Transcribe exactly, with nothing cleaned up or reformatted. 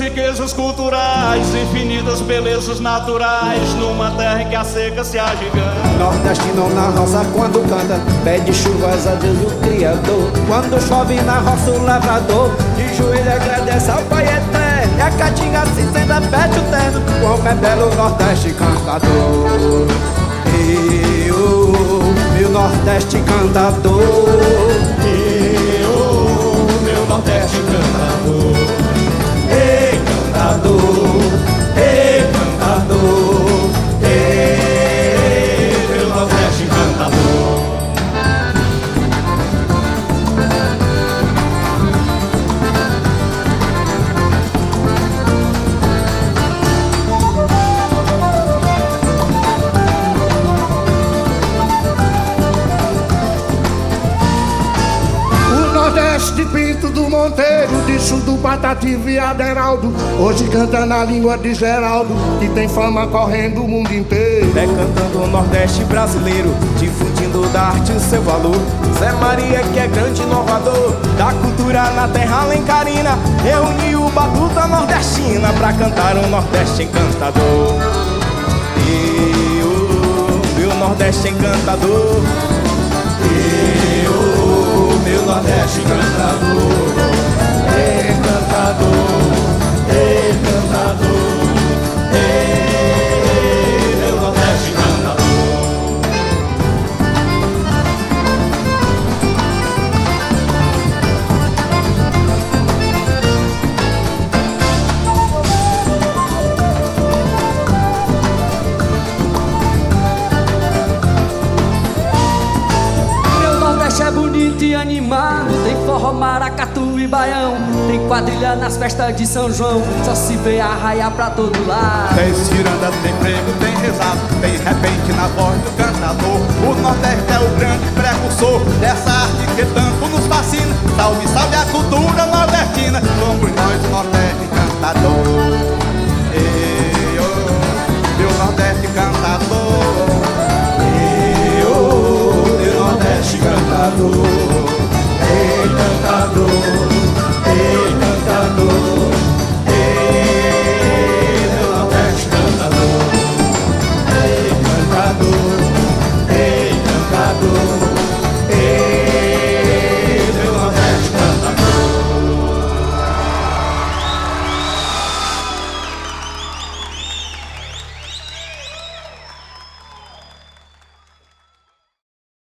riquezas culturais, infinitas belezas naturais, numa terra em que a seca se agiganta. Nordestino na roça quando canta, pede chuvas a Deus o Criador. Quando chove na roça o lavrador, de joelho agradece ao Pai Eterno. E a caatinga cinzenta pede o terno, como é belo o Nordeste cantador. Eu, meu Nordeste cantador. Eu, meu Nordeste cantador. Ei, cantador, ei, cantador, ei, meu Nordeste cantador. De Pinto do Monteiro, disso do Patativa e Aderaldo, hoje canta na língua de Geraldo, que tem fama correndo o mundo inteiro. É cantando o Nordeste brasileiro, difundindo da arte o seu valor. Zé Maria que é grande inovador, da cultura na terra alencarina, reuniu o batuta nordestina pra cantar o Nordeste encantador. Eu, meu Nordeste encantador. Eu, meu Nordeste cantador, encantador, encantador, meu Nordeste cantador. É bonito e animado, tem forró, maracatu e baião, tem quadrilha nas festas de São João, só se vê arraiar pra todo lado. Tem ciranda, tem prego, tem rezado, tem repente na voz do cantador. O Nordeste é o grande precursor dessa arte que tanto nos fascina. Salve, salve a cultura nordestina, somos nós o Nordeste cantador.